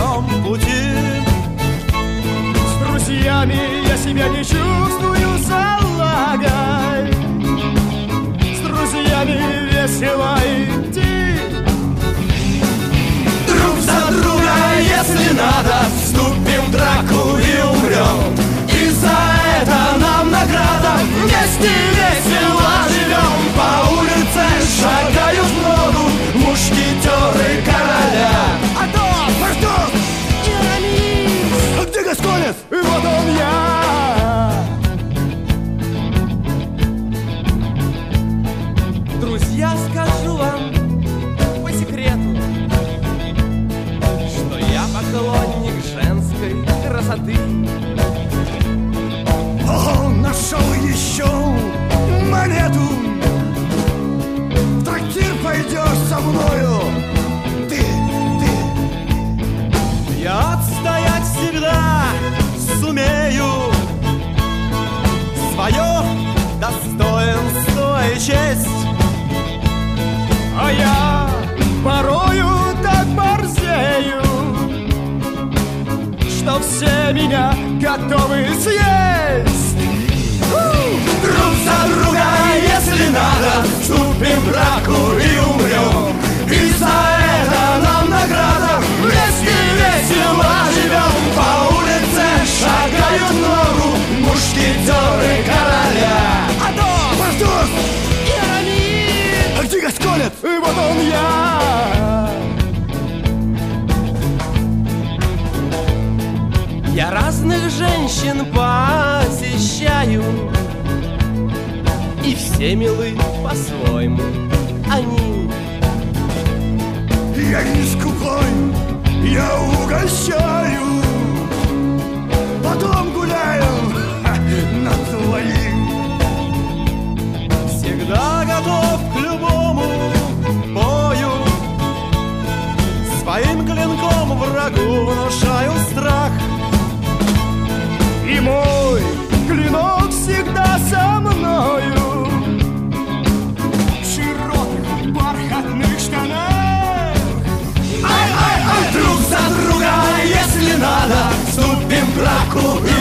своем пути. С друзьями я себя не чувствую салагой. С друзьями весело идти. Друг за друга, если надо, вступим в драку и умрем. И за это нам награда. Вместе весело живем. По улице шагают в ногу мушкетеры короля. Атос! Портос! Ирамис! А где Гасконец? И вот он я! Друзья, скажу вам по секрету, что я поклонник женской красоты. О, нашел еще монету. В трактир пойдешь со мною. Ты. Я отстоять всегда сумею свое достоинство и честь. А я порою так борзею, что все меня готовы съесть. Друг за друга, если надо, вступим в драку и умрем. И за это нам награда. Вместе весело живем. По улице шагают в ногу мушкетеры короля. Атос! Портос! Ирамис! А где Гасконец? И вот он я! Я разных женщин посещаю, и все милы по-своему они. Я не скупой, я угощаю. Потом гуляем на твоим. Всегда готов к любому бою. Своим клинком врагу внушаю страх. И мой клинок всегда со мною. В широких бархатных штанах. Ай, друг за друга, если надо, вступим в драку и